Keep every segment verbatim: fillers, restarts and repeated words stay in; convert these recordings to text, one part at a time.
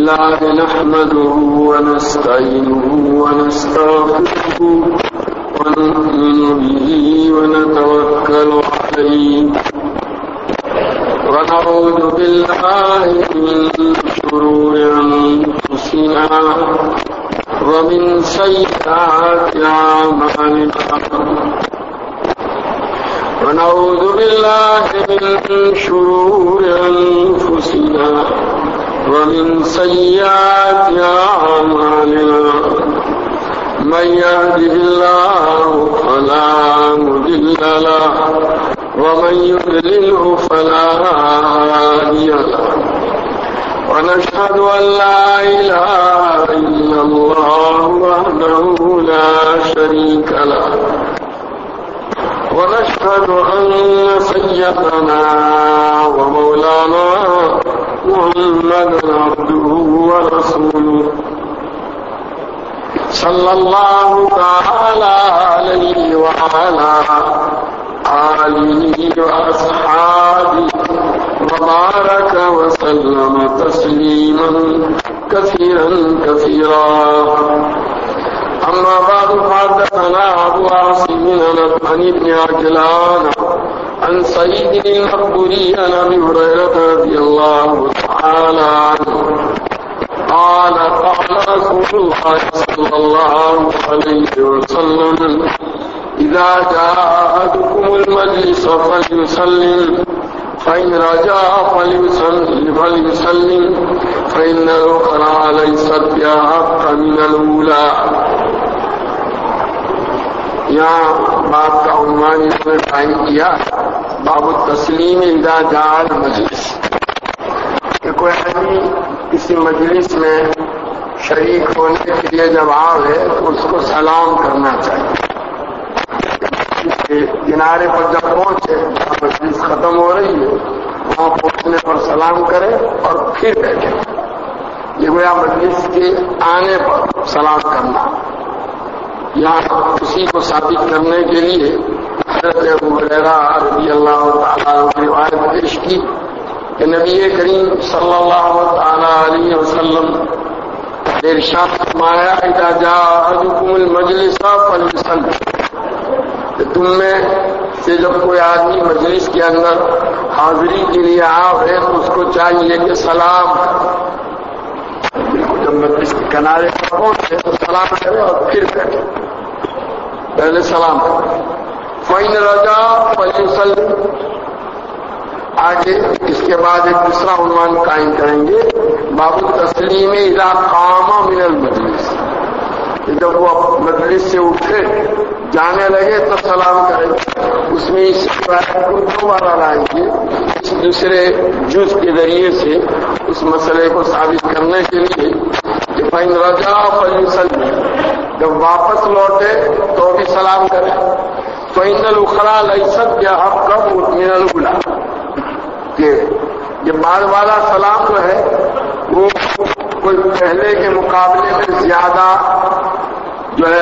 لله نحمده ونستعينه ونستغفره ونؤمن به ونتوكل عليه ونعوذ بالله من شرور أنفسنا ومن سيئات أعمالنا ونعوذ بالله من شرور أنفسنا ومن سيئات أعمالنا من يهده الله فلا مضل له ومن يضلله فلا هادي له ونشهد أن لا إله إلا الله وحده لا شريك له ونشهد أن سيدنا ومولانا محمدا عبده ورسوله صلى الله تعالى عليه وعلى آله وأصحابه وبارك وسلم تسليما كثيرا كثيرا أما بعد فحدثنا أبو عاصم عن ابن عجلان عن سيد المقبري عن أبي هريرة رضي الله تعالى عنه قال قال رسول الله صلى الله عليه وسلم إذا جاء أحدكم المجلس فليسلم فإن رجع فليسلم فليسلم فإن الأخرى ليست بأحق من الأولى. یہاں باب کا عنوان اس میں قائم کیا باب التسلیم اذا جاء المجلس، کہ کوئی آدمی کسی مجلس میں شریک ہونے کے لیے جب آوے تو اس کو سلام کرنا چاہیے. اس کے کنارے پر جب پہنچے مجلس ختم ہو رہی ہے وہاں پہنچنے پر سلام کرے اور پھر بیٹھے. یہ گویا مجلس کے آنے پر سلام کرنا. یہاں اسی کو ثابت کرنے کے لیے حضرت ابو ہریرہ رضی اللہ تعالیٰ عنہ کی روایت پیش کی کہ نبی کریم صلی اللہ تعالیٰ علیہ وسلم نے ارشاد فرمایا اذا جاء احدکم المجلس فليسلم، کہ تم میں سے جب کوئی آدمی مجلس کے اندر حاضری کے لیے آئے تو اس کو چاہیے کہ سلام جب مجلس کے کنارے پر پہنچے تو سلام کرے اور پھر بیٹھے. پہلے سلام کرے. فَإِنْ رَجَعَ فَلْيُسَلِّمْ. آگے اس کے بعد ایک دوسرا عنوان قائم کریں گے باب التسلیم اذا قام من المجلس، جب وہ مجلس سے اٹھے جانے لگے تو سلام کرے. اس میں اس روایت کو دوبارہ لائیں گے اس دوسرے جز کے ذریعے سے اس مسئلے کو ثابت کرنے کے لیے کہ فَإِنْ رَجَعَ فَلْيُسَلِّمْ، جب واپس لوٹے تو بھی سلام کرے. فَإِنَّ الْأُخْرَى لَيْسَتْ بِأَحَقَّ مِنَ الْأُولَى، کہ یہ بعد والا سلام جو ہے وہ کوئی پہلے کے مقابلے میں زیادہ جو ہے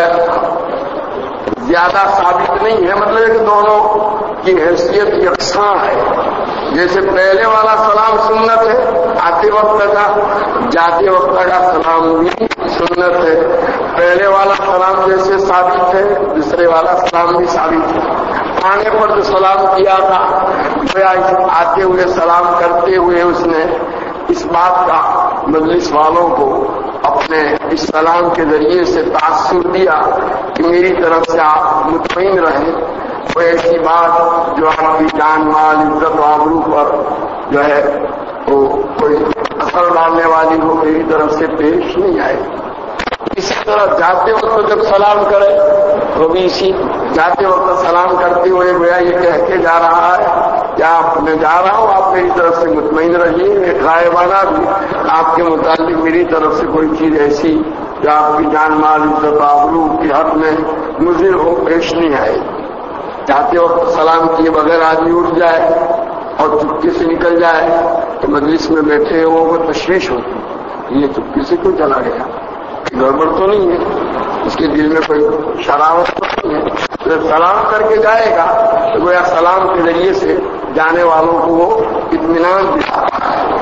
زیادہ ثابت نہیں ہے. مطلب کہ دونوں کی حیثیت یکساں ہے. جیسے پہلے والا سلام سنت ہے آتے وقت کا، جاتے وقت کا سلام بھی سنت ہے. پہلے والا سلام جیسے ثابت ہے دوسرے والا سلام بھی ثابت ہے. آنے پر جو سلام کیا تھا آتے ہوئے سلام کرتے ہوئے اس نے اس بات کا مجلس والوں کو اپنے اس سلام کے ذریعے سے تاثر دیا کہ میری طرف سے آپ مطمئن رہیں. کوئی ایسی بات جو آپ کی جان مال عزت و آبرو پر جو ہے وہ کوئی اثر ڈالنے والی ہو میری طرف سے پیش نہیں آئے. اسی طرح جاتے وقت جب سلام کرے وہ بھی اسی جاتے وقت سلام کرتے ہوئے گویا یہ کہہ کے جا رہا ہے کیا میں جا رہا ہوں آپ میری طرف سے مطمئن رہیے. غائبانہ بھی آپ کے متعلق میری طرف سے کوئی چیز ایسی جو آپ کی جان مال عزت آبرو کی حق میں مضر ہو پیش نہیں آئے. جاتے وقت سلام کیے بغیر آدمی اٹھ جائے اور چپکے سے نکل جائے تو مجلس میں بیٹھے وہ تشویش ہوتی. یہ چپکے سے کیوں چلا گیا؟ گڑبڑ تو نہیں ہے، اس کے دل میں کوئی شراوت تو نہیں ہے. جب سلام کر کے جائے گا تو گویا سلام کے ذریعے سے جانے والوں کو وہ اطمینان دیا.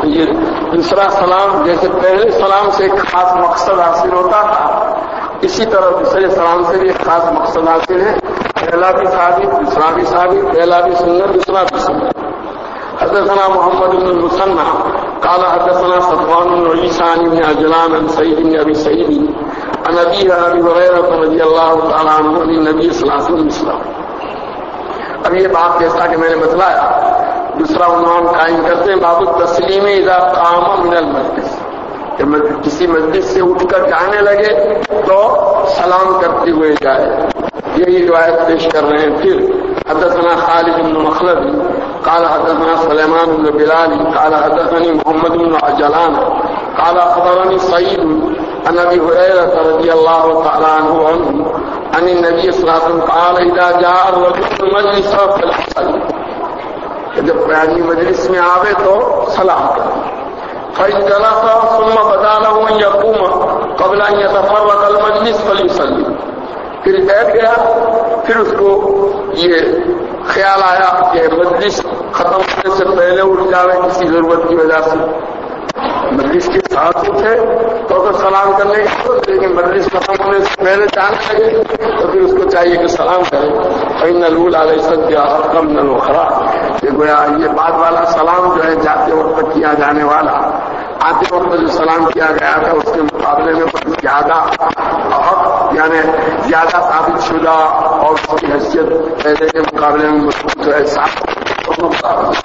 یہ دوسرا سلام جیسے پہلے سلام سے ایک خاص مقصد حاصل ہوتا تھا، اسی طرح دوسرے سلام سے بھی ایک خاص مقصد حاصل ہے. پہلا بھی ثابت، دوسرا بھی ثابت، پہلا بھی سنت، دوسرا بھی سنت. حدثنا محمد بن المثنى قال حدثنا صفوان بن عيسى عن ابن عجلان عن سعيد بن ابي سعيد عن ابي ابي هريره رضي الله تعالى عنه عن النبي صلى الله عليه وسلم. اب یہ بات جیسا کہ میں نے بتلایا دوسرا عنوان قائم کرتے ہیں باب التسلیم اذا قام من المجلس، کہ کسی مجلس سے اٹھ کر جانے لگے تو سلام کرتے ہوئے جائے. یہی روایت پیش کر رہے ہیں. پھر حدثنا خالد بن مخلد قال حدثنا سليمان بن بلال قال حدثني محمد بن عجلان قال اخبرني سعيد عن ابي هريره رضي الله تعالى عنه عن النبي صلى الله عليه وسلم قال اذا جاء الرجل مجلس فليصلي، جب آدمی مجلس میں آوے تو سلام کرے. فإن جلس ثم بدا له ان يقوم قبل ان يتفرق المجلس فليصلي، پھر بیٹھ گیا، پھر اس کو یہ خیال آیا کہ مجلس ختم ہونے سے پہلے اٹھ جاوے کسی ضرورت کی وجہ سے. مجلس کے ساتھ اٹھے تو اگر سلام کرنے کی، لیکن مجلس ختم ہونے سے پہلے جانے لگے تو پھر اس کو چاہیے کہ سلام کرے. فإن الأولى ليست بأحق من الأخرى، کہ گویا یہ بعد والا سلام جو ہے جاتے وقت کیا جانے والا، آتے وقت جو سلام کیا گیا تھا اس کے مقابلے میں بہت زیادہ حق یعنی زیادہ ثابت شدہ اور اس کی حیثیت پہلے کے مقابلے میں جو ہے صاحب.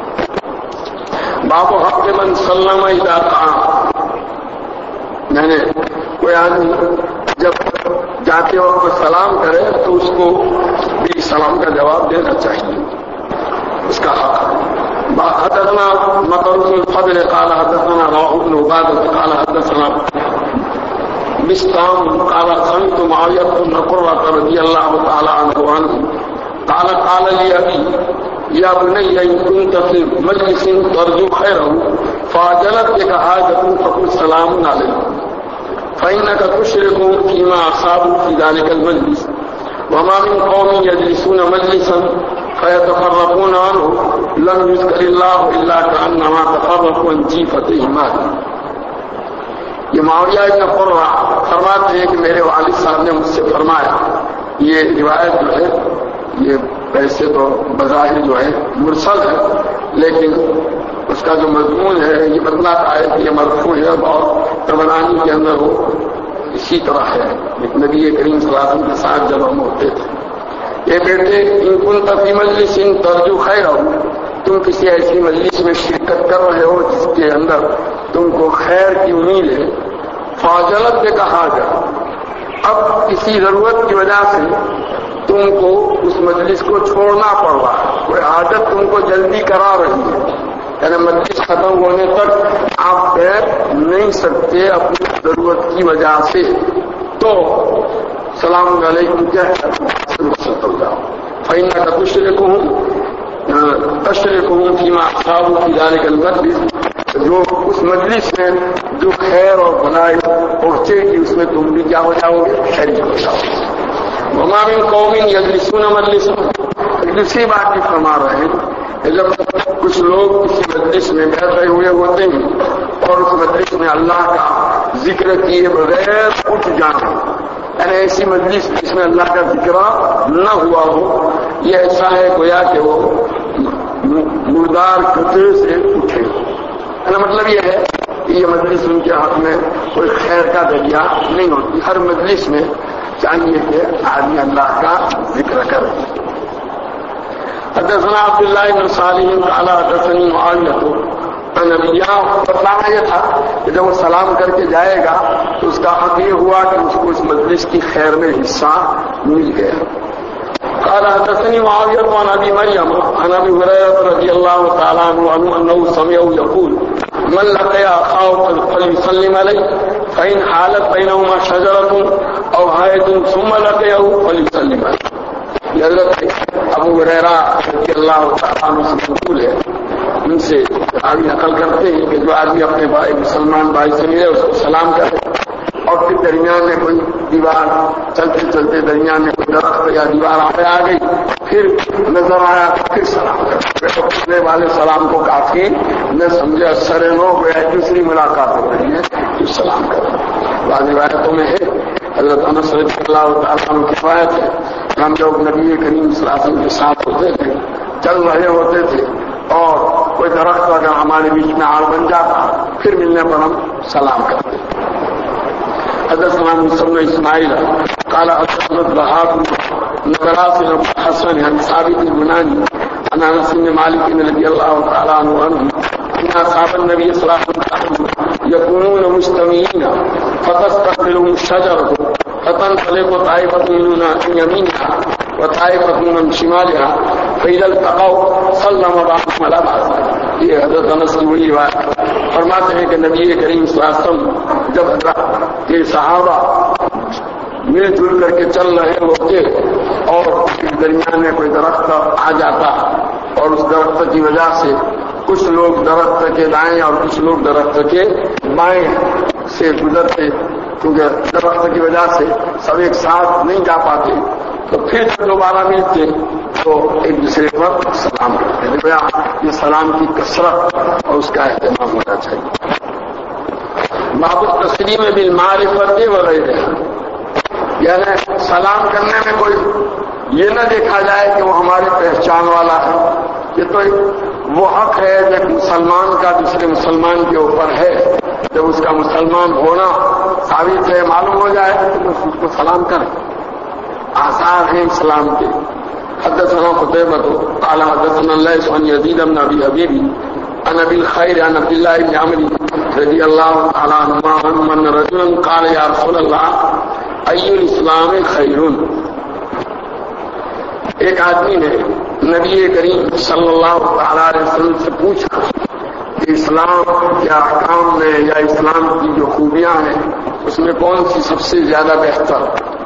باب حق من سلم اذا قام، یعنی کوئی آدمی جب جاتے وقت سلام کرے تو اس کو بھی سلام کا جواب دینا چاہیے، اس کا حق ہے. حدثنا مطر بن الفضل قال حدثنا روح بن عبادة قال حدثنا بسطام قال سمعت معاوية بن قرة رضي الله تعالى عنه عنه قال قال لي أبي يا بني إن كنت في مجلس ترجو خيره فعجلت بك حاجة فقل سلام عليك فإنك تشرك فيما أصابوا في ذلك المجلس وما من قوم يجلسون مجلسا فيتفرقون عنه لم يذكر الله إلا كأنما تفرقوا عن جيفة مال. یہ معاویہ ابن قرہ فرماتے ہیں کہ میرے والد صاحب نے مجھ سے فرمایا، یہ روایت جو ہے یہ ویسے تو بظاہر جو ہے مرسل ہے، لیکن اس کا جو مضمون ہے یہ بتلاتا ہے کہ یہ مرفوع ہے اور طبرانی کے اندر وہ اسی طرح ہے. نبی کریم صلی اللہ علیہ وسلم کے ساتھ جب ہم ہوتے تھے، یہ بیٹے ان كنت في مجلس ترجو خیرہ، تم کسی ایسی مجلس میں شرکت کر رہے ہو جس کے اندر تم کو خیر کی امید ہے، فاجلت سے کہا جا، اب کسی ضرورت کی وجہ سے تم کو اس مجلس کو چھوڑنا پڑ رہا ہے، کوئی عادت تم کو جلدی کرا رہی ہے، یعنی مجلس ختم ہونے تک آپ بیٹھ نہیں سکتے اپنی ضرورت کی وجہ سے، تو سلام علیکم کیا ہے فإنك تشركهم تشركهم فيما أصابوا في ذلك المجلس، جو اس مجلس میں جو خیر اور بھلائی پہنچے گی اس میں تم بھی کیا ہو جاؤ گے، شریک ہو جاؤ گے. وما من قوم يجلسون مجلسا، دوسری بات بھی فرما رہے ہیں جب کچھ لوگ کسی مجلس میں بیٹھے ہوئے ہوتے ہیں اور اس مجلس میں اللہ کا ذکر کیے بغیر اٹھ جانا، یعنی ایسی مجلس جس میں اللہ کا ذکر نہ ہوا ہو، یہ ایسا ہے گویا کہ وہ مردار کتے سے اٹھے. یعنی مطلب یہ ہے کہ یہ مجلس ان کے حق میں کوئی خیر کا ذریعہ نہیں ہوتی. ہر مجلس میں چاہیے کہ آدمی اللہ کا ذکر کرے. حدثنا عبداللہ بن صالح قال حدثني معاویہ نبیہ، بتلانا یہ تھا کہ جب وہ سلام کر کے جائے گا تو اس کا حق یہ ہوا کہ اس کو اس مجلس کی خیر میں حصہ مل گیا. قال حدثني معاوية عن أبي مريم عن أبي هريرة رضي الله تعالى عنه أنه سمعه يقول من لقي أخاه فليسلم عليه فإن حالت بينهما شجرة أو حائط ثم لقيه فليسلم عليه. حضرت ابو ہریرہ رضی اللہ تعالیٰ عنہ سے منقول ہے، ان سے آگے نقل کرتے ہیں کہ جو آدمی اپنے بھائی مسلمان بھائی سے ملے اس کو سلام کرے اور پھر درمیان میں کوئی دیوار چلتے چلتے درمیان میں کوئی درخت یا دیوار آگے آ گئی، پھر نظر آیا تو پھر سلام کر پوچھنے والے سلام کو کافی نہ سمجھے، اثر نو گیا، دوسری ملاقات ہو رہی ہے تو سلام کرو۔ بعض روایتوں میں ہے حضرت انس رضی اللہ تعالیٰ عنہ کی روایت ہے، ہم لوگ نبی کریم صلی اللہ علیہ وسلم کے ساتھ ہوتے تھے، چل رہے ہوتے تھے اور کوئی درخت اگر ہمارے بیچ میں آڑ بن جاتا پھر ملنے پر ہم سلام کرتے۔ حدثنا موسى بن اسماعيل قال حدثنا الضحاك بن براس بن حسن عن ثابت البناني عن انس بن مالك رضي الله تعالى عنه ان اصحاب النبي صلى الله عليه وسلم يكونون مجتمعين فتستقبلهم الشجرة فتنطلق طائفة منهم عن يمينها وطائفة من شمالها فإذا التقوا سلم بعضهم على بعض۔ یہ حضرت انس کی بڑی روایت فرماتے ہیں کہ نبی کریم صلی اللہ علیہ وسلم جب کہ صحابہ مل جل کر کے چل رہے ہوتے اور درمیان میں کوئی درخت آ جاتا اور اس درخت کی وجہ سے کچھ لوگ درخت کے دائیں اور کچھ لوگ درخت کے بائیں سے گزرتے، کیونکہ درخت کی وجہ سے سب ایک ساتھ نہیں جا پاتے، تو پھر جب دوبارہ ملتے تو ایک دوسرے پر سلام کرتے ہیں۔ یہ سلام کی کثرت اور اس کا اہتمام ہونا چاہیے۔ باب التسلیم بالمعرفت وغیرہ، یعنی سلام کرنے میں کوئی یہ نہ دیکھا جائے کہ وہ ہماری پہچان والا ہے، یہ تو وہ حق ہے جب مسلمان کا دوسرے مسلمان کے اوپر ہے، جب اس کا مسلمان ہونا ثابت ہے، معلوم ہو جائے تو اس کو سلام کریں، آثار ہیں اسلام کے۔ حدثنا قتيبة قال حدثنا الليث عن يزيد بن ابي حبيب عن ابي الخير عن عبد الله بن عمرو رضي الله تعالى عنهما ان رجلا قال يا رسول الله اي الاسلام خير۔ ایک آدمی نے نبی کریم صلی اللہ تعالی علیہ وسلم سے پوچھا کہ اسلام کے احکام میں یا اسلام کی جو خوبیاں ہیں اس میں کون سی سب سے زیادہ بہتر؟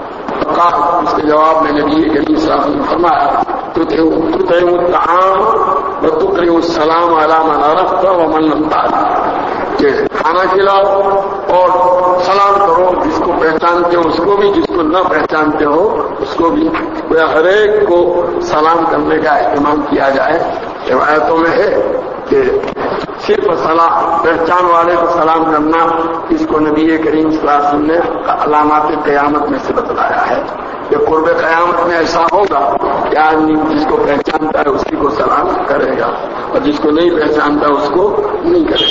اس کے جواب میں نبی کریم صلی اللہ علیہ وسلم نے فرمایا تطعم الطعام وتقرئ السلام على من عرفت ومن لم تعرف، کہ کھانا کھلاؤ اور سلام کرو، جس کو پہچانتے ہو اس کو بھی، جس کو نہ پہچانتے ہو اس کو بھی، ہر ایک کو سلام کرنے کا اہتمام کیا جائے۔ روایتوں میں ہے کہ صرف سلام پہچان والے کو سلام کرنا اس کو نبی کریم صلی اللہ علیہ وسلم نے علامات قیامت میں سے بتلایا ہے کہ قرب قیامت میں ایسا ہوگا کہ آدمی جس کو پہچانتا ہے اسی کو سلام کرے گا اور جس کو نہیں پہچانتا اس کو نہیں کرے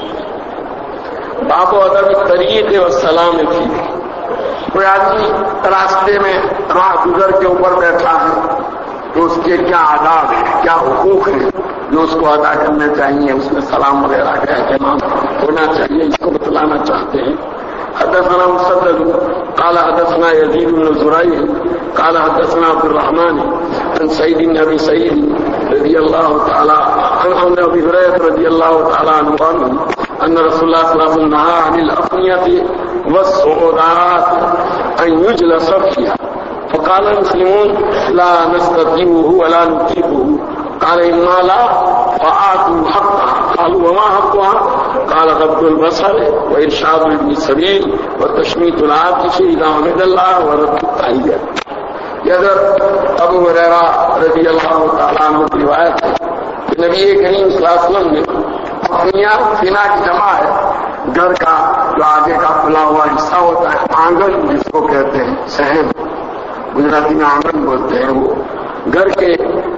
گا۔ باب ادب طریق و سلام کی، کوئی آدمی راستے میں راہ گزر کے اوپر بیٹھا ہے تو اس کے کیا آداب ہیں، کیا حقوق ہیں جو اس کو ادا کرنے چاہیے، اس میں سلام وغیرہ کا اہتمام ہونا چاہیے، اس کو بتلانا چاہتے ہیں۔ حدثنا مسدد قال حدثنا يزيد بن زريع قال حدثنا عبد الرحمن عن سعيد بن ابي سعيد رضي الله تعالى عن ابي هريره رضي الله تعالى عنه ان رسول الله صلى الله عليه وسلم نهى عن الأقنية والسعودات ان يجلس فيها، فقال المسلمون لا نستطيعه ولا نطيقه، قال إما لا فآتوا حقها، قالوا وما حقها؟ قال غض البصر وإرشاد ابن السبيل وتشميت العاطش إذا حمد الله ورد التحية۔ یہ حضرت ابو ہریرہ رضی اللہ تعالیٰ عنہ کی روایت ہے کہ نبی کریم صلی اللہ علیہ وسلم نے اپنیا فنا کی جمع ہے گھر کا جو آگے کا کھلا ہوا حصہ ہوتا ہے، آنگن جس کو کہتے ہیں، صحن گجراتی میں آنگن بولتے ہیں، وہ گھر کے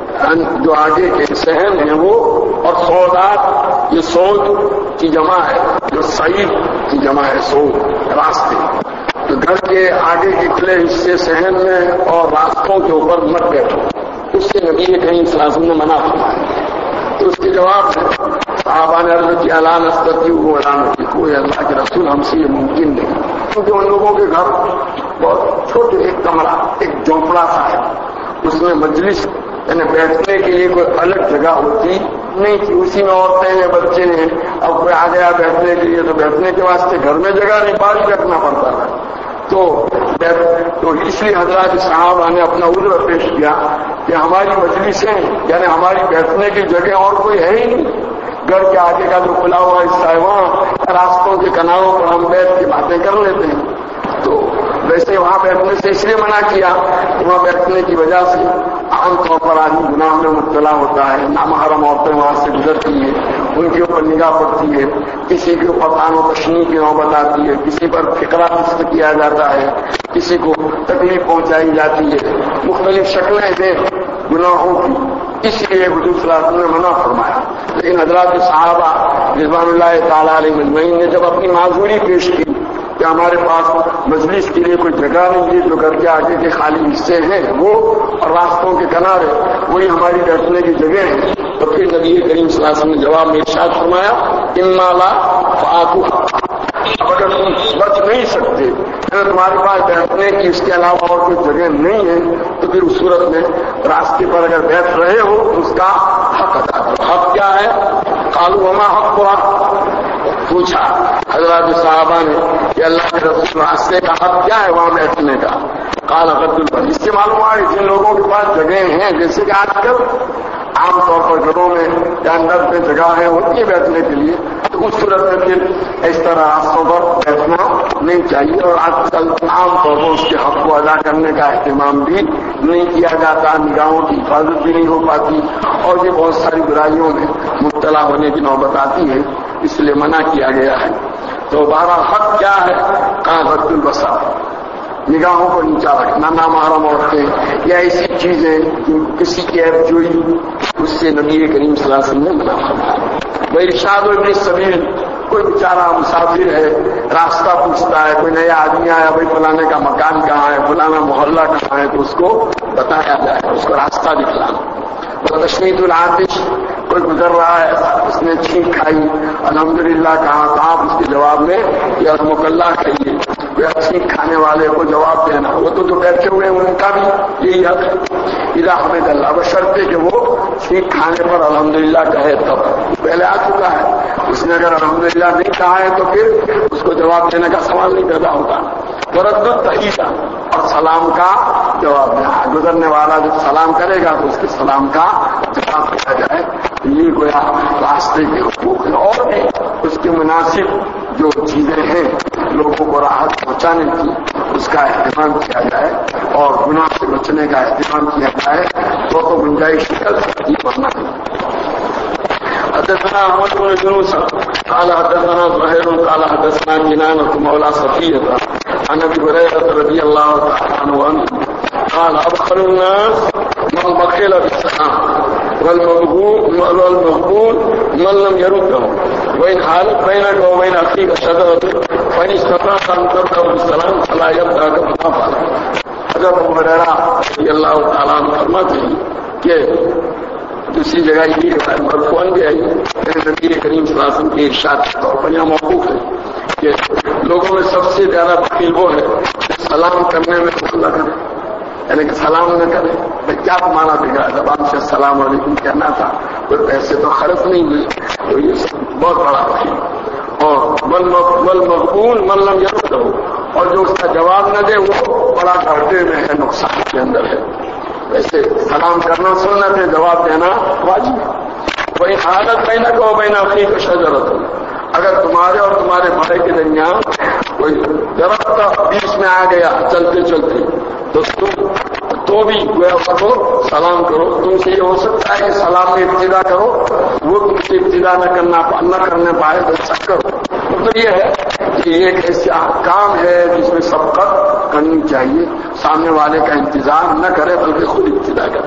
جو آگے کے صحن ہیں وہ، اور سودات یہ سود کی جمع ہے، جو سعید کی جمع ہے، سود راستے، تو گھر کے آگے کے کھلے حصے صحن میں اور راستوں کے اوپر مت بیٹھو، اس سے نبی کریم صلی اللہ علیہ وسلم نے منع فرمایا۔ تو اس کے جواب میں صحابہ نے عرض کیا لا نستطيع ولا نطيق، کوئی اللہ کے رسول ہم سے یہ ممکن نہیں، کیونکہ ان لوگوں کے گھر بہت چھوٹے، ایک کمرہ ایک جھونپڑا سا ہے، اس میں مجلس یعنی بیٹھنے کے لیے کوئی الگ جگہ ہوتی نہیں تھی، اسی میں عورتیں ہیں، بچے ہیں، اب کوئی آ گیا بیٹھنے کے لیے تو بیٹھنے کے واسطے گھر میں جگہ نہیں، باہر بیٹھنا پڑتا ہے، تو تو اس لیے حضرات صحابہ نے اپنا عذر پیش کیا کہ ہماری مجلسیں یعنی ہماری بیٹھنے کی جگہ اور کوئی ہے ہی نہیں، گھر کے آگے کا جو کھلا ہوا حصہ ہے وہاں راستوں کے کناروں پر ہم بیٹھ کے باتیں کر لیتے ہیں، تو ویسے وہاں بیٹھنے سے اس لیے منع کیا کہ وہاں بیٹھنے کی وجہ سے عام طور پر آدمی گناہ میں مبتلا ہوتا ہے، نامحرم عورتیں وہاں سے گزرتی ہیں، ان کے اوپر نگاہ پڑتی ہے، کسی کے اوپر تان و تشنی کی نوبت آتی ہے، کسی پر فقرہ نصب کیا جاتا ہے، کسی کو تکلیف پہنچائی جاتی ہے، مختلف شکلیں ہیں گناہوں کی، اس لیے حضور صلی اللہ علیہ وسلم نے منع فرمایا۔ لیکن حضرات صحابہ رضوان اللہ تعالیٰ علیہ مجمعین نے جب اپنی معذوری پیش کی کہ ہمارے پاس مجلس کے لیے کوئی جگہ نہیں ہے، جو گھر کے آگے کے خالی حصے ہیں وہ اور راستوں کے کنارے وہی ہماری بیٹھنے کی جگہ ہے، تو پھر نبی کریم صلی اللہ علیہ وسلم نے جواب میں ارشاد فرمایا اما لا فآتوا، اب اگر تم بچ نہیں سکتے، اگر تمہارے پاس بیٹھنے کی اس کے علاوہ اور کوئی جگہ نہیں ہے، تو پھر اس صورت میں راستے پر اگر بیٹھ رہے ہو تو اس کا حق ادا کرو۔ حق کیا ہے؟ قالوا وما حقها، پوچھا حضرات صحابہ نے کہ اللہ کے رسول راستے کا حق کیا ہے وہاں بیٹھنے کا؟ قال غض البصر، اس سے معلوم ہوا کہ جن لوگوں کے پاس جگہ ہیں، جیسے کہ آج کل عام طور پر گھروں میں یا اندر میں جگہیں ہوتی ہیں بیٹھنے کے لیے، تو اس صورت میں پھر اس طرح راستوں پر بیٹھنا نہیں چاہیے، اور آج کل عام طور پر اس کے حق کو ادا کرنے کا اہتمام بھی نہیں کیا جاتا، نگاہوں کی حفاظت بھی نہیں ہو پاتی، اور یہ بہت ساری برائیوں میں مبتلا ہونے کی نوبت آتی ہے، اس لیے منع کیا گیا ہے۔ تو بہرحال حق کیا ہے؟ کہاں غض البصر، نگاہوں کو نیچا رکھنا، نامحرم عورتیں یا ایسی چیزیں جو کسی کی عیب جوئی، اس سے نبی کریم صلی اللہ علیہ وسلم نے منع فرمایا۔ وارشاد ابن السبیل، کوئی بیچارہ مسافر ہے، راستہ پوچھتا ہے، کوئی نیا آدمی آیا، بھائی فلانے کا مکان کہاں ہے، فلانا محلہ کہاں ہے، تو اس کو بتایا جائے، اس کو راستہ دکھلانا۔ تشمیت العاطش، کوئی گزر رہا ہے، اس نے چھینک کھائی، الحمدللہ کہا تو آپ اس کے جواب میں یا مکلہ کہیے، کوئی چھینک کھانے والے کو جواب دینا، وہ تو جو بیٹھے ہوئے ہیں ان کا بھی یہی حق ہے۔ اذا حمد اللہ، بشرطے کہ وہ چھینک کھانے پر الحمدللہ کہے، تب پہلے آ چکا ہے، اس نے اگر الحمدللہ نہیں کہا ہے تو پھر اس کو جواب دینے کا سوال نہیں پیدا ہوتا۔ ورد التحیہ، اور سلام کا جواب دینا، گزرنے والا جب سلام کرے گا تو اس کے سلام کا جواب دیا جائے، یہ گویا راستے کے حقوق ہیں، اور بھی اس کے مناسب جو چیزیں ہیں لوگوں کو راحت پہنچانے کی، اس کا اہتمام کیا جائے اور گناہ سے بچنے کا اہتمام کیا جائے، تو تو گنجائش یہ بننا ہے۔ حدثنا احمد بن يونس قال حدثنا زهير قال حدثنا جنانة مولى صفية عن ابي هريرة رضي الله تعالى عنه قال ابخل الناس من بخل بالسلام والمغبون من لم يرده وإن حالت بينك وبين أخيك شجرة فإن استطعت أن ترده بالسلام فلا يبدأك بالقفل۔ حضرت ابو ہریرہ رضی اللہ تعالیٰ عنہ فرماتے ہیں کہ دوسری جگہ یہ روایت مرفوعاً بھی آئی، نبی کریم صلی اللہ علیہ وسلم کے ارشاد کے طور پر یہاں موقوف ہے کہ لوگوں میں سب سے زیادہ بخیل وہ ہے سلام کرنے میں مسئلہ کرے، یعنی کہ سلام نہ کرے، کیا مانا دے گا، زبان سے السلام علیکم کہنا تھا، کوئی پیسے تو خرچ نہیں ہوئے، تو یہ بہت بڑا بخیل۔ اور والمغبون من لم يرده، اور جو اس کا جواب نہ دے وہ بڑا گھاٹے میں ہے، نقصان کے اندر ہے۔ ویسے سلام کرنا سنت ہے، جواب دینا واجب ہے۔ وہی حالت بینک و بین اخیک شجرۃ، اگر تمہارے اور تمہارے بھائی کے درمیان کوئی درخت بیچ میں آ گیا چلتے چلتے، تو تم تو بھی اس کو سلام کرو، تم سے یہ ہو سکتا ہے کہ سلام میں ابتدا کرو، وہ تم سے ابتدا نہ کرنا نہ کرنے پائے تو ایسا کرو۔ مطلب یہ ہے کہ یہ ایک ایسا کام ہے جس میں سبقت کرنی چاہیے، سامنے والے کا انتظار نہ کرے بلکہ خود ابتدا کرے۔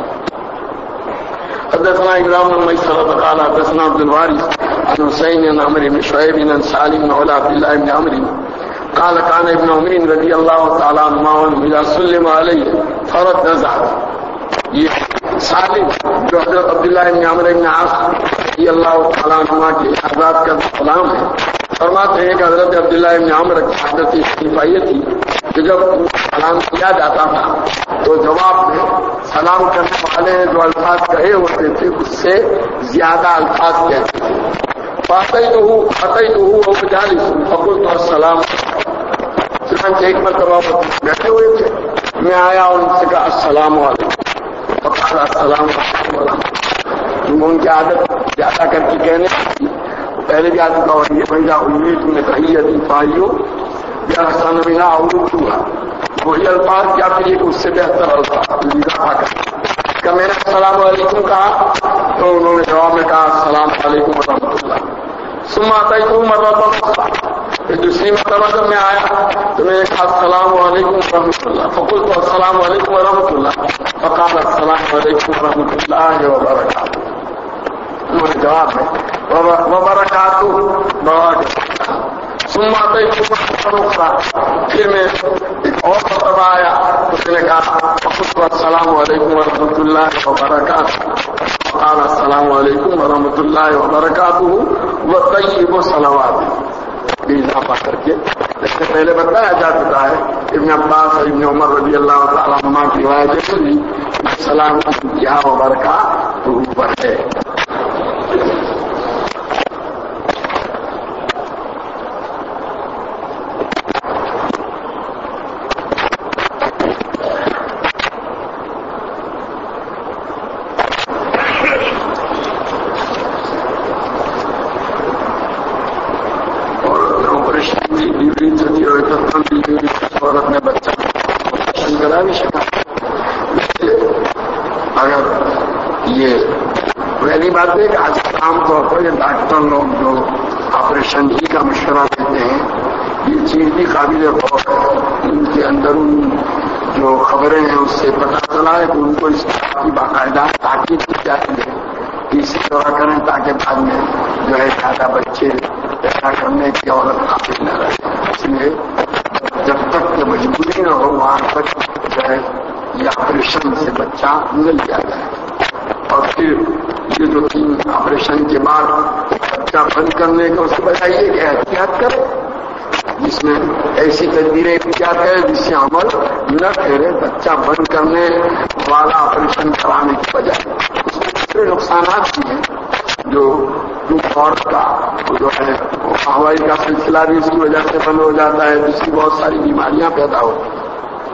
حدثنا اکرام بن میسرہ قال حدثنا عبد الوارث عن حسین بن عمرو بن شعیب بن سالم مولى عبد الله بن عمرو قال كان ابن عمر رضی اللہ تعالی عنہ اذا سلم علیہ فرد نزع، یہ سالم جو حضرت عبداللہ بن عمرو بن عاص رضی اللہ تعالی عنہ کے حضرات کا سلام ہے، فرماتے ہیں کہ حضرت عبداللہ بن عمر کی عادت استفائیہ تھی کہ جب سلام کیا جاتا تھا تو جواب میں سلام کرنے والے نے جو الفاظ کہے ہوتے تھے اس سے زیادہ الفاظ کہتے تھے۔ فاتیتہ فاتیتہ وجالس فقلت السلام، چنانچہ ایک مرتبہ بیٹھے ہوئے تھے، میں آیا اور ان سے کہا السلام علیکم، فقال السلام علیکم، ان کی عادت زیادہ کر کے کہنے، پہلے بھی عادت اور یہ بھیا امید میں تحیت پائیو یا حسن منها اولوها، وہی الفاظ یا پھر اس سے بہتر الفاظ اضافہ کر کہ میں نے السلام علیکم کہا تو انہوں نے جواب میں کہا السلام علیکم ورحمۃ اللہ. ثم اتیت مرۃ اخرى، پھر دوسری مرتبہ جب میں آیا تو میں نے کہا السلام علیکم ورحمۃ اللہ، فقلت السلام علیکم ورحمۃ اللہ، فقال السلام علیکم ورحمۃ اللہ وبرکاتہ. انہوں نے جواب میں وبرکاتہ برکاتہ. ثم اتیت مرۃ اخرى، پھر میں ایک اور مرتبہ آیا تو میں نے کہا فقلت السلام علیکم ورحمۃ اللہ وبرکاتہ، فقال السلام علیکم ورحمۃ اللہ وبرکاتہ وطیب صلوات، بھی اضافہ کر کے. اس سے پہلے بتایا جا چکا ہے ابن عباس اور ابن عمر رضی اللہ تعالیٰ عنہ کی روایت سے بھی السلام کیا وبرکاتہ پر ہے. عورت نے بچہ کرا بھی سکا. اگر یہ پہلی بات ہے کہ آج عام طور پر یہ ڈاکٹر لوگ جو آپریشن ہی کا مشورہ دیتے ہیں یہ چیز بھی قابل غور ہے. ان کے اندرون جو خبریں ہیں اس سے پتہ چلا ہے کہ ان کو اس کی باقاعدہ تاکید کی جاتی ہے کہ اسی طرح کریں تاکہ بعد میں جو ہے زیادہ بچے پیدا کرنے کی عورت قابل نہ رہے. اس لیے جب تک کہ مجبوری نہ ہو وہاں تک جو ہے یہ آپریشن سے بچہ مل جاتا ہے. اور پھر یہ جو تین آپریشن کے بعد بچہ بند کرنے کا اس کو بتائیے کہ احتیاط کرے، جس میں ایسی تدبیریں احتیاط کرے جس سے عمل نہ پھیرے. بچہ بند کرنے والا آپریشن کرانے کی بجائے اس میں دوسرے نقصانات بھی ہیں جو عورت کا جو ہے ہوائی کا سلسلہ بھی اس کی وجہ سے بند ہو جاتا ہے، جس کی بہت ساری بیماریاں پیدا ہوتی ہیں.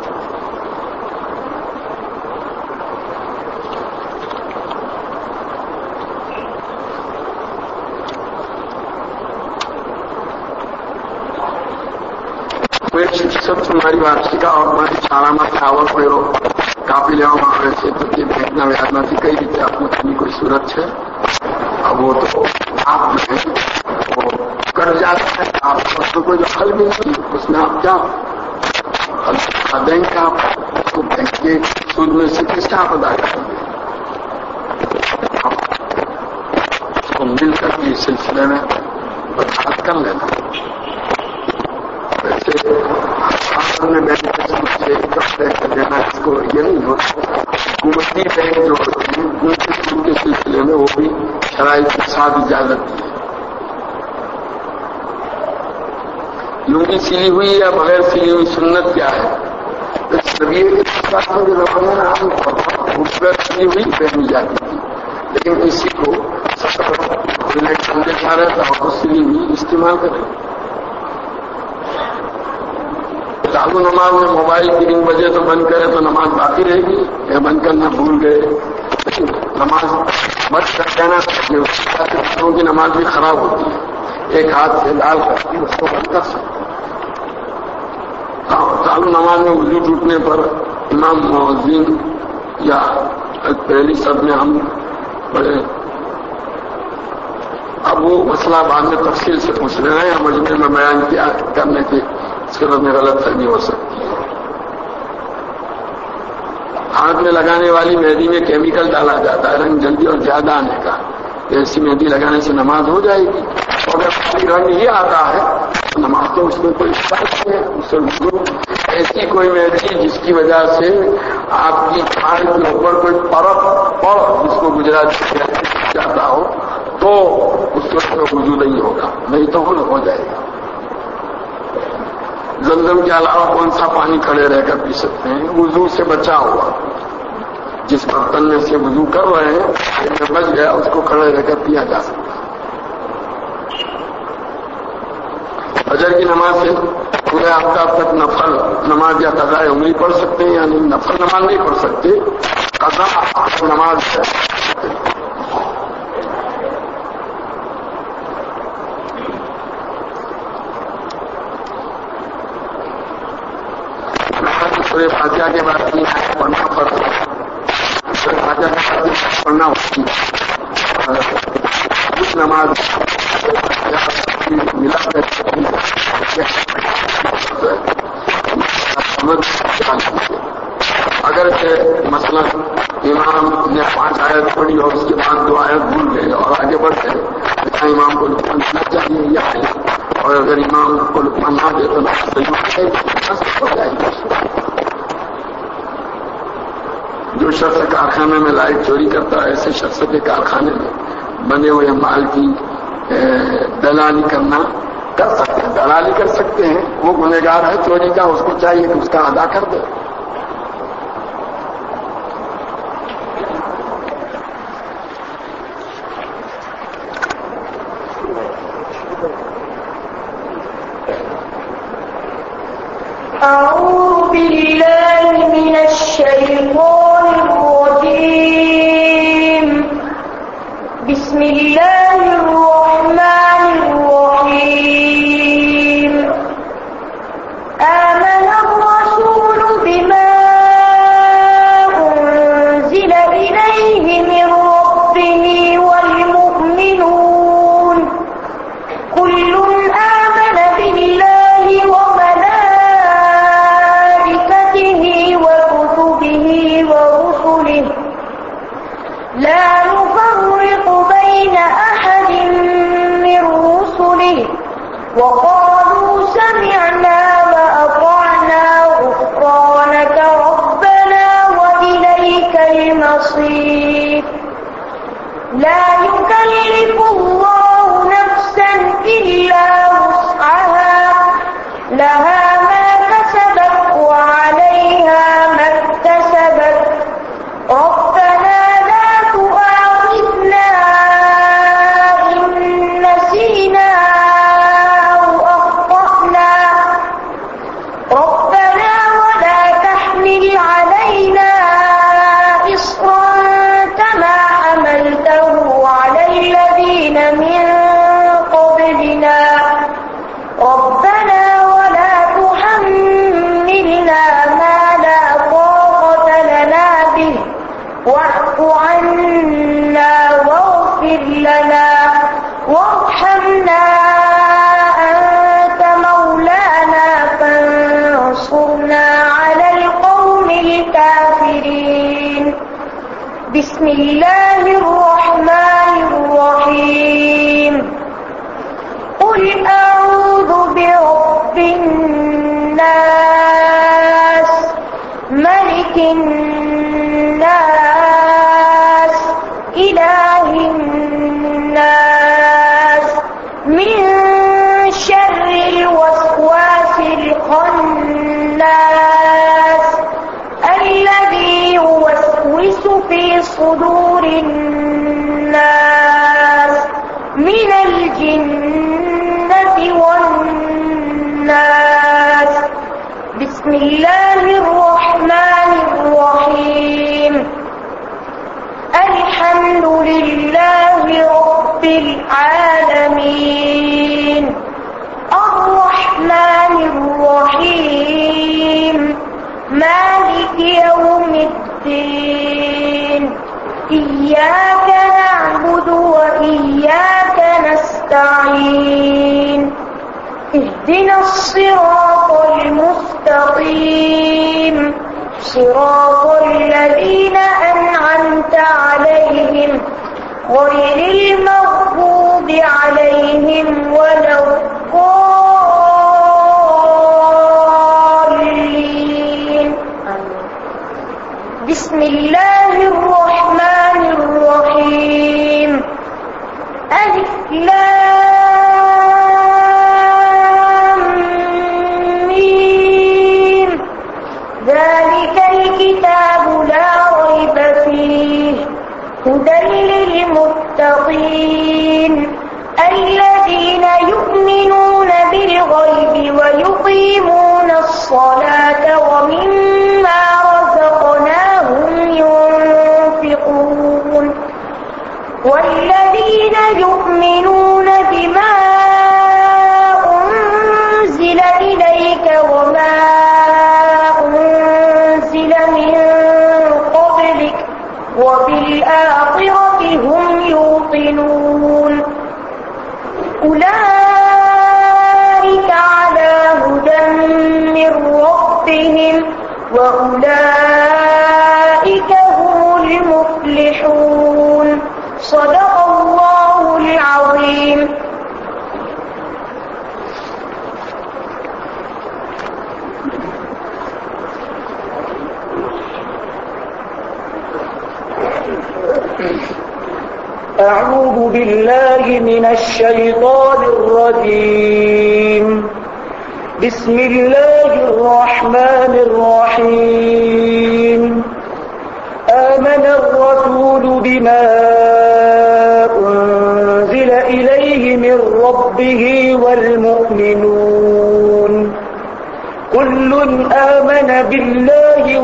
سب تمہاری واپسی اور ہماری چارامہ چاول پیرو کافی لے وہاں سے تو یہ بھیجنا ویادنا تھی کئی دیتے آپ کو اپنی کوئی صورت ہے. اب وہ تو آپ جو ہے وہ کر جاتا ہے، آپ کو کوئی دخل بھی نہیں، اس میں آپ کیا دیں گے؟ آپ اس کو بینک کے سود میں سے کس کا آپ ادا کریں گے؟ اس کو مل کر کے اس سلسلے میں بات کر لینا. ویسے میں بینک سے کر دینا اس کو یہ نہیں ہوتا. حکومتی بینک جو ہوتی ہے ان کے سود کے سلسلے میں وہ بھی شرائط کے ساتھ اجازت دی ہے. لنگی سلی ہوئی یا بغیر سلی ہوئی سنت کیا ہے؟ نبی کے زمانے میں عام طور پر خوبصورت سلی ہوئی پہنی جاتی تھی، لیکن کسی کو دیکھا رہتا ہے سلی ہوئی استعمال کرے. چالو نماز میں موبائل کی رنگ بجے تو بند کرے تو نماز باقی رہے گی یا بند کرنا بھول گئے؟ لیکن نماز بند کر دینا چاہیے کی نماز بھی خراب ہوتی ہے. ایک ہاتھ سے ڈال کر کے اس کو بند کر سکتے. چالو نماز میں وضو ٹوٹنے پر امام مؤذن یا پہلی سب میں ہم بڑے اب وہ مسئلہ بعد میں تفصیل سے پوچھ رہے ہیں یا مجمع میں بیان کیا کرنے کی صورت میں غلط فہمی ہو سکتی ہے. ہاتھ میں لگانے والی مہندی میں کیمیکل ڈالا جاتا ہے رنگ جلدی اور زیادہ آنے کا، ایسی مہندی لگانے سے نماز ہو جائے گی. اگر رنگ ہی آتا ہے تو نماز تو اس میں کوئی فرق نہیں ہے. اس سے ایسی کوئی مہندی جس کی وجہ سے آپ کی کھانے کے اوپر کوئی پرت پڑ جس کو گجرات جاتا ہو تو اس وقت وضو نہیں ہوگا، نہیں تو ہو جائے گا. زمزم کے علاوہ کون سا پانی کھڑے رہ کر پی سکتے ہیں؟ وضو سے بچا ہوا جس برتن میں سے وضو کر رہے ہیں بچ گیا اس کو کھڑے رہ کر پیا جا سکتا ہے. فجر کی نماز سے پورے ہفتہ تک نفل نماز یا قضاء عمری پڑھ سکتے ہیں، یعنی نفل نماز نہیں پڑھ سکتے، قضاء نماز ہے. सूरह फातिहा के बाद तीन आयत पढ़ना पड़ता है, सूरह फातिहा के बाद पढ़ना होती है। कुछ नमाज मिला अगर से मसलन इमाम ने पांच आयत पढ़ी और उसके बाद दो आयत भूल गए और आगे बढ़ गए, तो इमाम को लुत्फान देना चाहिए या है, और अगर इमाम को लुत्फान ना दे तो हो जाएगी। जो शख्स कारखाने में लाइट चोरी करता है, ऐसे शख्स के कारखाने में बने हुए माल की दलाली करना कर सकते हैं, दलाली कर सकते हैं। वो गुनहगार है चोरी का, उसको चाहिए कि उसका अदा कर दे। أعوذ بالله من الشيطان الرجيم. بسم الله الرحمن الرحيم. آمن الرسول بما أنزل إليه من ربه والمؤمنون كل آمن بالله وملائكته وكتبه ورسله لا نفرق بين أحد من رسله وقالوا سمعنا وأطعنا غفرانك ربنا وإليك المصير. لا يكلف الله نفسا إلا وسعها لها ما كسبت وعليها ما اكتسبت. ربنا لا تؤاخذنا إن نسينا أو أخطأنا. ربنا ولا تحمل علينا إصرا كما حملته على الذين من قبلنا. ربنا ولا تحملنا ما لا طاقة لنا به واعف عنا واغفر لنا وارحمنا أنت مولانا فانصرنا على القوم الكافرين. بسم الله الرحمن الرحيم. قل أعوذ برب الناس ملك الناس إله الناس من شر الوسواس الخناس الذي يوسوس في صدور الناس من الجنة والناس. بسم الله الرحمن الرحيم. الحمد لله رب العالمين الرحمن الرحيم مالك يوم الدين. إياك نعبد وإياك نستعين. اهدنا الصراط المستقيم صراط الذين أنعمت عليهم غير المغضوب عليهم ولا الضالين. بسم الله الرحمن الرحيم. ألف لام ميم. ذلك الكتاب لا ريب فيه هدى للمتقين الذين يؤمنون بالغيب ويقيمون الصلاة ومما رزقناهم ينفقون. والذين يؤمنون بما أنزل إليك وما أنزل أعوذ بالله من الشيطان الرجيم. بسم الله الرحمن الرحيم. آمن الرسول بما أنزل إليه من ربه والمؤمنون كل آمن بالله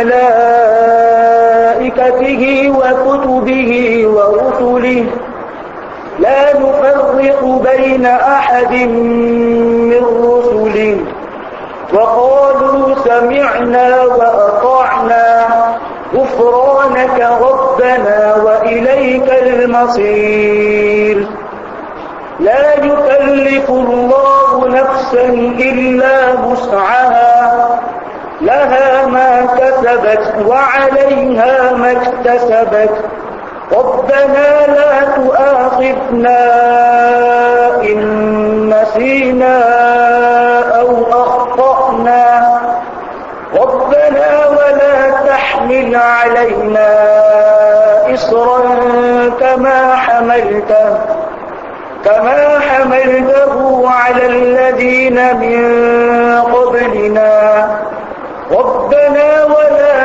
وملائكته وكتبه ورسله لا نفرق بين أحد من رسله وقالوا سمعنا وأطعنا غفرانك ربنا وإليك المصير. لا يكلف الله نفسا إلا وسعها لها ما كسبت وعليها ما اكتسبت ربنا لا تؤاخذنا إن نسينا أو أخطأنا ربنا ولا تحمل علينا إصرا كما حملته كما حملته على الذين من قبلنا ربنا ولا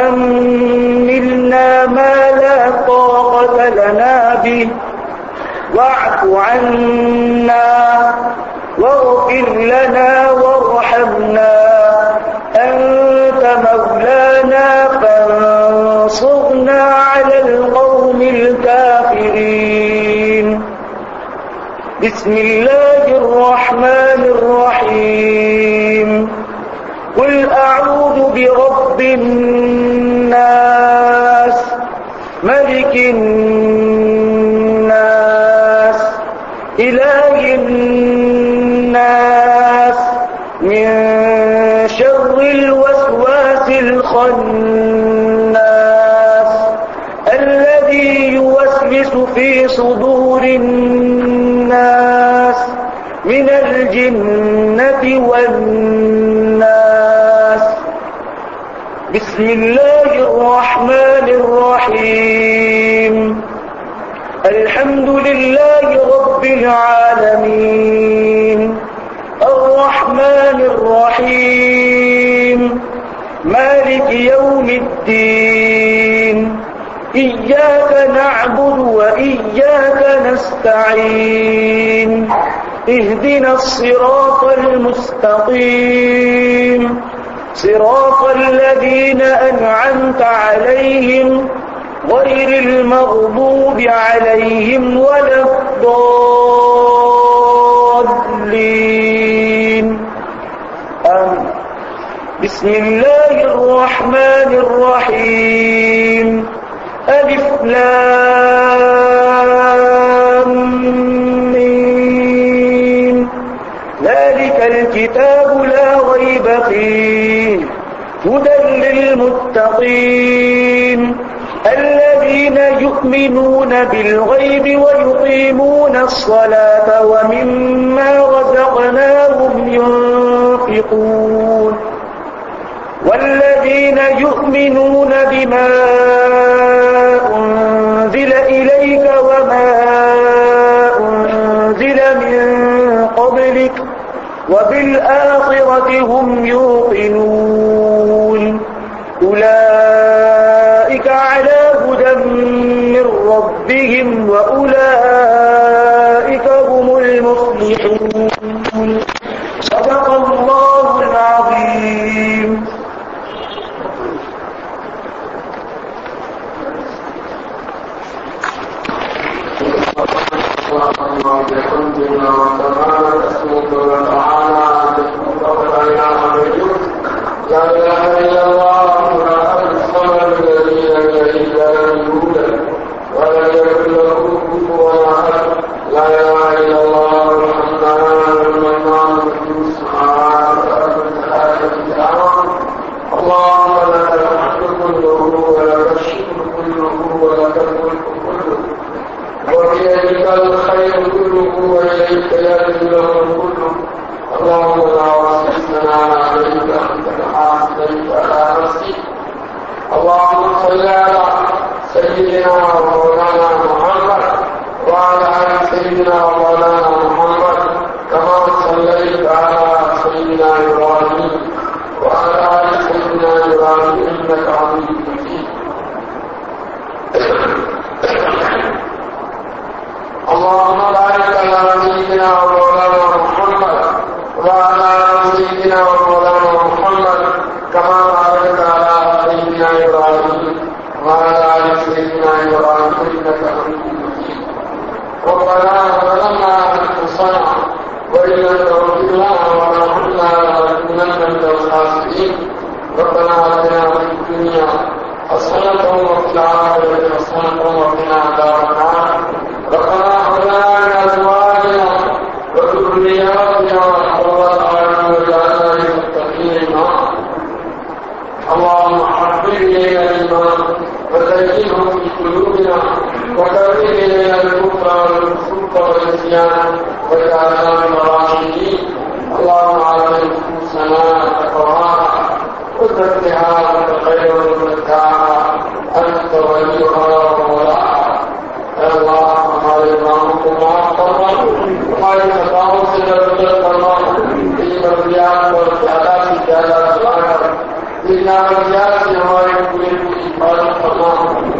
تحملنا ما لا طاقة لنا به واعف عنا واغفر لنا وارحمنا أنت مولانا فانصرنا على القوم الكافرين. بسم الله الرحمن الرحيم. قل أعوذ برب الناس ملك الناس إله الناس من شر الوسواس الخناس الذي يوسوس في صدور الناس من الجنة والناس. بسم الله الرحمن الرحيم. الحمد لله رب العالمين الرحمن الرحيم مالك يوم الدين إياك نعبد وإياك نستعين اهدنا الصراط المستقيم صراط الذين أنعمت عليهم غير المغضوب عليهم ولا الضالين آمين. بسم الله الرحمن الرحيم. ألف لام ميم ذلك الكتاب لا ريب فيه هدى للمتقين الذين يؤمنون بالغيب ويقيمون الصلاة ومما رزقناهم ينفقون والذين يؤمنون بما أنزل إليك وما أنزل من قبلك وبالآخرة هم يوقنون أولئك على هدى من ربهم وأولئك هم المفلحون. صدق الله العظيم. لا إله إلا الله أحد الصمد الذي لم يلد ولم يولد ولم يكن له كفوا أحد. لا إله إلا الله الرحمن المنان في السماوات والأرض الآية الأعظم. اللهم لك الحمد كله ولك الشكر كله ولك الملك كله وبيدك الخير كله وإليك يرجع كله. اللهم لا وصفنا عليك أنت كما أثنيت على نفسك. اللهم صل على سيدنا ومولانا محمد سيدنا ومولانا محمد كما صليت على سيدنا إبراهيم وعلى آل سيدنا إبراهيم إنك حميد مجيد. اللهم بارك على سيدنا ومولانا محمد وعلى آل سيدنا ومولانا محمد كما باركت على سيدنا إبراهيم وعلى آل سيدنا إبراهيم إنك حميد مجيد. ربنا ظلمنا أنفسنا وإن لم تغفر لنا وترحمنا لنكونن من الخاسرين. ربنا آتنا في الدنيا حسنة وفي الآخرة حسنة وقنا عذاب النار. ربنا هب لنا من أزواجنا وذرياتنا قرة أعين واجعلنا للمتقين إماما. اللهم حبب إلينا الإيمان وزينه في قلوبنا وكره إلينا الكفر والفسوق والعصيان واجعلنا من الراشدين. اللهم آت نفوسنا تقواها وزكها أنت خير من زكاها أنت وليها ومولاها. اے اللہ ہمارے اماموں کو معاف فرما، ہماری خطاؤں سے درگزر فرما، ان مرضیات اور زیادہ سے زیادہ سلا کر ان نامرضیات سے ہماری پوری پوری حفاظت فرما.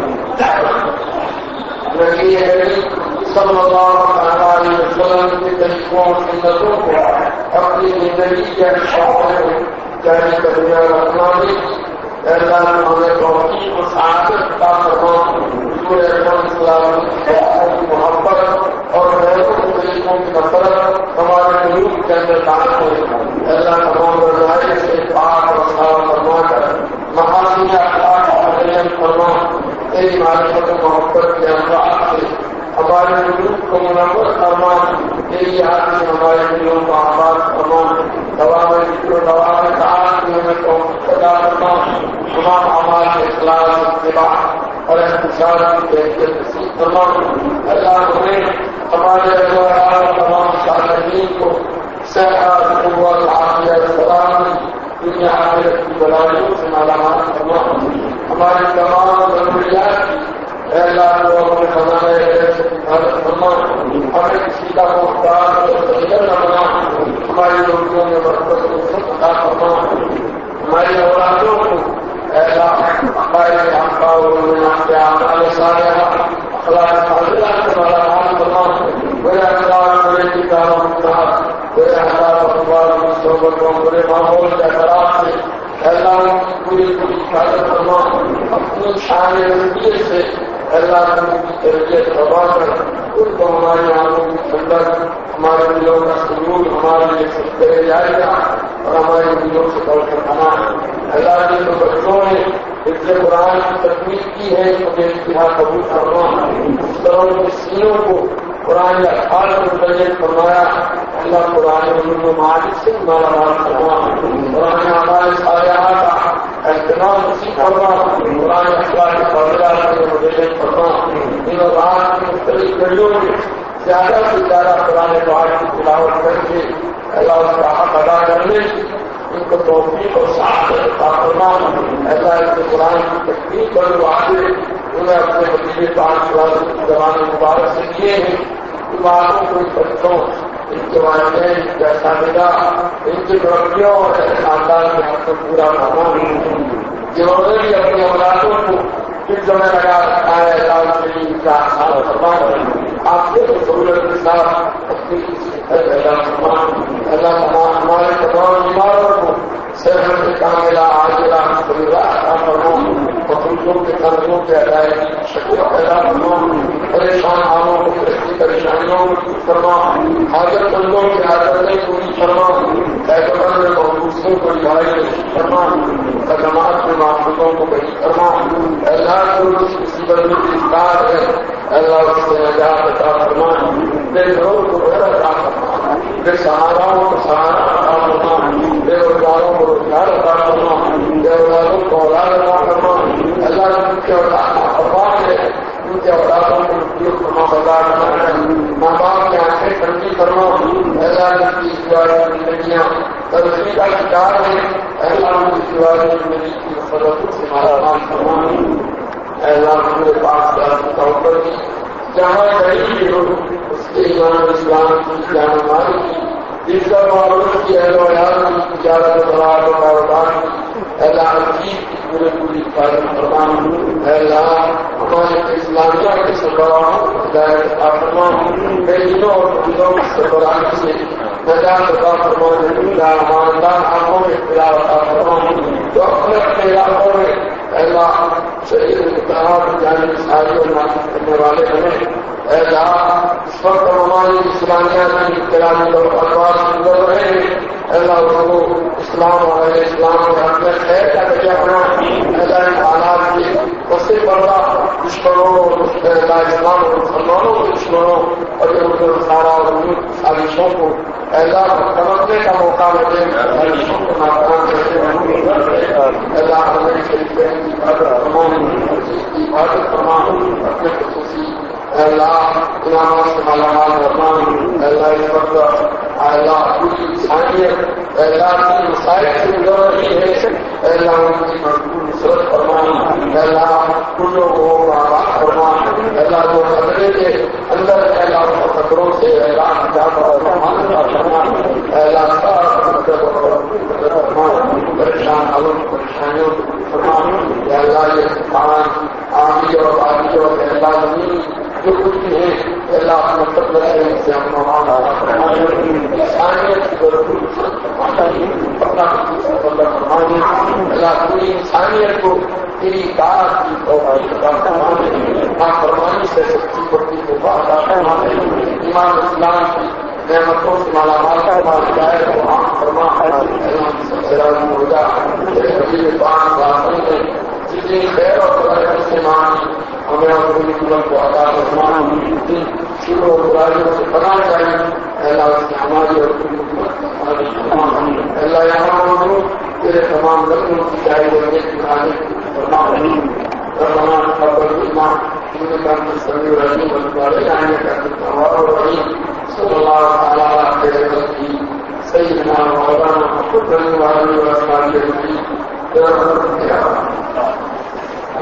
نبی کریم صلی اللہ علیہ وسلم کے طریقوں اور سنتوں کو اپنی زندگی کے شعبے میں جاری کرنے رکھنا بھی اللہ نے ہمیں توفیق و سعادت عطا فرما. حضور اکرم صلی اللہ علیہ وسلم کی محبت اور غیروں کے طریقوں کی نفرت ہمارے قلوب کے اندر داخل ہو. اللہ تمام رضائع سے پاک اور صاف فرما کر محاسن اخلاق کا تعین فرما. تیری معرفت و محبت کے انوار سے ہمارے قلوب کو منور فرما. تیری یاد سے ہمارے دلوں کو آباد فرما. دوا میں ذکر و دوا میں تعاق میں ہمیں توفیق عطا فرما. تمام اعمال کے اخلاص اتباع اور احتساب کی کیفیت نصیب فرما. اللہ ہمیں ہمارے احوال تمام صالحین کو صحت قوت عافیت سلامتی دنیا آخرت کی بلائیوں سے مالا مال فرما. ہماری تمام ضروریات کی اے اللہ کو اپنے خزانے سے حفاظت فرما. ہمیں کسی کا محتاج اور ذلیل نہ بنا. ہماری روزیوں میں برکت و رزق عطا فرما. ہماری اولادوں کو اے اللہ ہمارے آقا و نبی کے اعمال صالحہ اخلاق فاضلہ سے مالا مال فرما. برے اخلاق برے کردار و اخلاق برے اخلاق و اخبار و صحبتوں برے ماحول کے اثرات سے اللہ ان کی پوری پوری حفاظت فرما. اپنی شان رضیت سے اللہ ان کی تربیت کروا کر ان کو ہماری آنکھوں کی ٹھنڈک ہمارے دلوں کا سرور ہمارے لیے سب جائے گا اور ہمارے دلوں سے بڑھ کر بنا. اللہ جن بچوں نے حفظ قرآن کی تکمیل کی ہے انہیں اتحاد قبول کرنا. اس طرح کے سینوں کو قرآن اخبار میں متعین فرمایا. اللہ قرآن علم و معارف سے مالا مال فرما. قرآن ہمارے صالحات کا اہتمام نصیب فرما. قرآن اخبار کے فضلات سے متعین فرما. ان رات کی مختلف گھڑیوں میں زیادہ سے زیادہ قرآن پاک کی تلاوت کر کے اللہ اس کا حق ادا کرنے ان کو توفیق اور سعادت عطا فرما. اللہ اس کے قرآن کی تکمیل پر وعدے انہیں اپنے وزیر پاک کی زبان مبارک سے کیے ہیں. ان باتوں کو ان بچوں ان کے والدین ان کے اساتذہ ان کی ترقیوں اور خاندان کے حق کو پورا کرنا. جنہوں نے بھی اپنی اولادوں کو اس میں لگا رکھا ہے اللہ سے ان کا احسان فرما. آپ کے سہولت کے ساتھ اپنی اللہ فرما. اللہ تمام ہمارے تمام بیماروں کو صحت سے کاملہ عاجلہ مستقبلہ عطا فرما. مخلوقوں کے قرضوں کے ادائیگی شکل پیدا فرما. پریشان حالوں کو کی پریشانیوں کو دور فرما. حاجت مندوں کی حاجتیں پوری فرما. بیٹھنے میں محبوسوں کو رہائی فرما. مقدمات میں معافیتوں کو بری فرما. اللہ کو جس مصیبت میں گرفتار ہے اللہ اس سے نجات عطا فرما. بے گھروں کو گھر عطا فرما. بے سہاراؤں کو سہارا عطا فرما. بے روزگاروں کو روزگار عطا فرما. بے اولادوں کو اولاد عطا فرما. اللہ ان کے اولاد افواہ ہے ان کے اولادوں کو مختلف فرما بردار کرنا. ماں باپ کی آنکھیں ٹھنڈی فرما. اللہ ان کی ازدواجی زندگیاں ترقی کا شکار ہے. اللہ ان کی ازدواجی زندگی کی مسرتوں سے مالا مال فرما. اللہ میرے پاس توکل کی جہاں کہیں ہو اس کے ایمان اسلام کی جان مال کی عزت معروف کی اہل و عیال کی تجارت برات و کاروبار کی اللہ عزیز کی پورے پوری حفاظت فرمان اللہ ہمارے اسلامیہ کے سربراہوں ہدایت عطا فرمان بہنوں اور بزرگوں کے سربراہی سے نجات عطا فرمان ایماندار آنکھوں میں اختلاف عطا فرمان جو اپنے اپنے علاقوں میں اللہ شہید اتحاد جانب ساری اور نافذ کرنے والے ہمیں اللہ اس وقت ہماری اسلامیہ کی انقلابی اور اخبار سے گزر رہے ہیں اللہ اس کو اسلام اور اسلام اور اپنے خیر کا ذریعہ بنا اللہ ان حالات کے وسیع پردہ دشمنوں اسلام اور مسلمانوں کے دشمنوں اور جو سارا اور سازشوں کو اللہ سمجھنے کا موقع ملے سازشوں کو ناکام کرتے اللہ ہمیں شریف کی حفاظت فرمان کی حفاظت فرمان اپنے خصوصی اللہ انعامات سے مالا مال رحمان اللہ اس وقت اللہ پوری انسانیت اللہ کی مسائل سے گزر رہی ہے اللہ ان کی مضبوط نصرت فرمان اللہ کل لوگوں کو آباد فرمان اللہ جو خطرے کے اندر اللہ خطروں سے اللہ جاتا فرمان اللہ فرمان پریشان حالوں پریشانیوں فرمان اللہ یہ کام آمی اور بادی اور اللہ زمین جو کچھ بھی ہے اللہ اپنے قدر سے ہم نمانا انسانیت کی ضرورت اللہ پوری انسانیت کو تیری اطاعت کی نافرمانی سے سچی بڑی کو بات ایمان اسلام کی نعمتوں سے مالا مال کا ہدایت کو عام فرما ہو جا پان باطن میں جتنی خیر اور برکت سے مانی ہمیں اپنی دلوں کو عطا فرمان جن شروع اور برائیوں سے بنا چاہیے اللہ اس کی ہماری اور اللہ یہاں تیرے تمام لڑکوں کی چاہیے بنانے فرمان فرمان خبر ایمان ان کا سمی رحیم والے جانے کا اور رحیم صلی اللہ تعالیٰ علیہ کی سیدنا مولانا خود کرنے والے اور